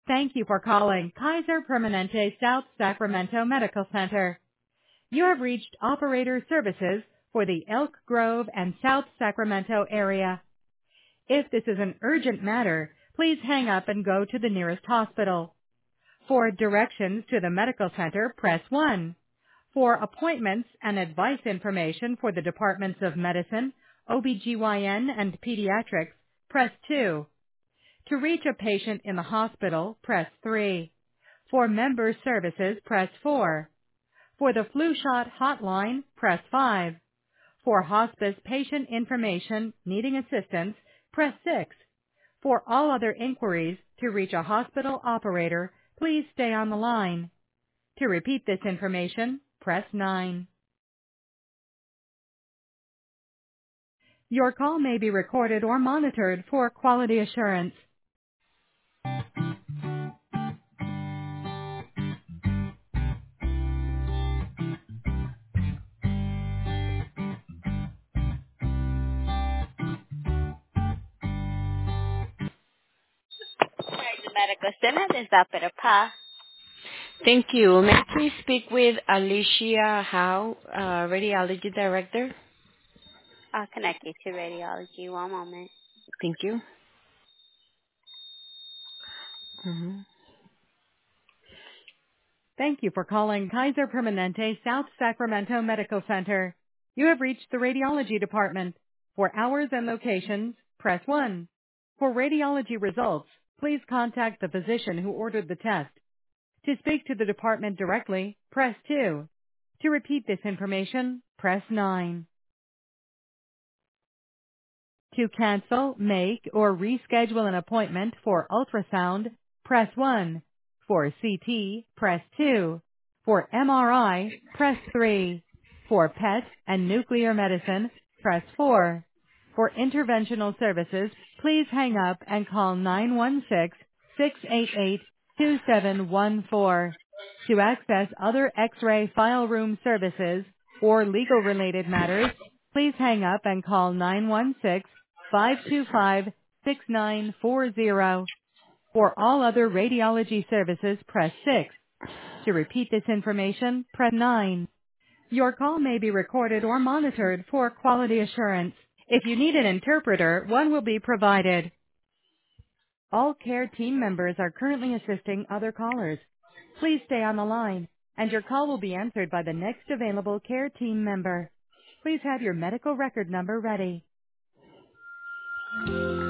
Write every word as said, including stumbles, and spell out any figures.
Thank you for calling Kaiser Permanente South Sacramento Medical Center. You have reached operator services for the Elk Grove and South Sacramento area. If this is an urgent matter, please hang up and go to the nearest hospital. For directions to the medical center, press one. For appointments and advice information for the departments of medicine, O B G Y N, and pediatrics, press two. To reach a patient in the hospital, press three. For member services, press four. For the flu shot hotline, press five. For hospice patient information needing assistance, press six. For all other inquiries to reach a hospital operator, please stay on the line. To repeat this information, press nine. Your call may be recorded or monitored for quality assurance. The medical center is up at a pa. Thank you. May I please speak with Alicia Howe, uh, Radiology Director? I'll connect you to radiology. One moment. Thank you. Mm-hmm. Thank you for calling Kaiser Permanente South Sacramento Medical Center. You have reached the radiology department. For hours and locations, press one. For radiology results, please contact the physician who ordered the test. To speak to the department directly, press two. To repeat this information, press nine. To cancel, make, or reschedule an appointment for ultrasound, press one. For C T, press two. For M R I, press three. For P E T and nuclear medicine, press four. For interventional services, please hang up and call nine one six, six eight eight, two seven one four. To access other X-ray file room services or legal-related matters, please hang up and call nine one six, five two five, six nine four zero. For all other radiology services, press six. To repeat this information, press nine. Your call may be recorded or monitored for quality assurance. If you need an interpreter, one will be provided. All care team members are currently assisting other callers. Please stay on the line, and your call will be answered by the next available care team member. Please have your medical record number ready.